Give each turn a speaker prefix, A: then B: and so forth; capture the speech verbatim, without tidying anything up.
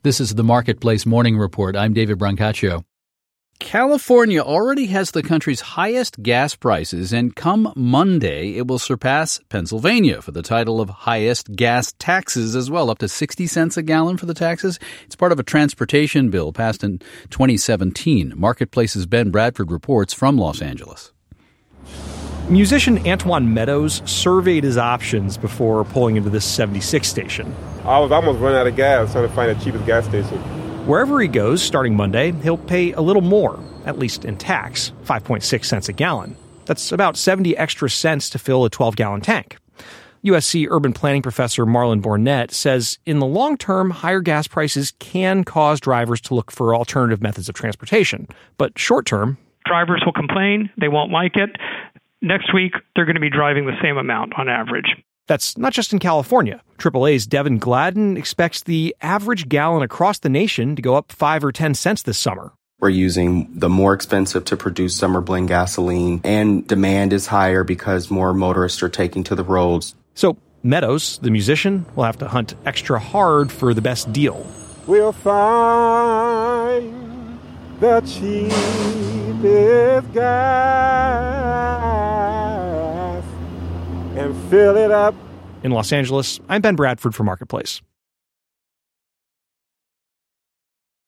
A: This is the Marketplace Morning Report. I'm David Brancaccio. California already has the country's highest gas prices, and come Monday, it will surpass Pennsylvania for the title of highest gas taxes as well, up to sixty cents a gallon for the taxes. It's part of a transportation bill passed in twenty seventeen. Marketplace's Ben Bradford reports from Los Angeles.
B: Musician Antoine Meadows surveyed his options before pulling into this seventy-six station.
C: I was almost running out of gas trying to find the cheapest gas station.
B: Wherever he goes, starting Monday, he'll pay a little more, at least in tax, five point six cents a gallon. That's about seventy extra cents to fill a twelve-gallon tank. U S C urban planning professor Marlon Bornett says in the long term, higher gas prices can cause drivers to look for alternative methods of transportation. But short term,
D: drivers will complain, they won't like it. Next week, they're going to be driving the same amount on average.
B: That's not just in California. triple A's Devin Gladden expects the average gallon across the nation to go up five or ten cents this summer.
E: We're using the more expensive to produce summer blend gasoline, and demand is higher because more motorists are taking to the roads.
B: So Meadows, the musician, will have to hunt extra hard for the best deal.
C: We'll find the cheapest gas and fill it up.
B: In Los Angeles, I'm Ben Bradford for Marketplace.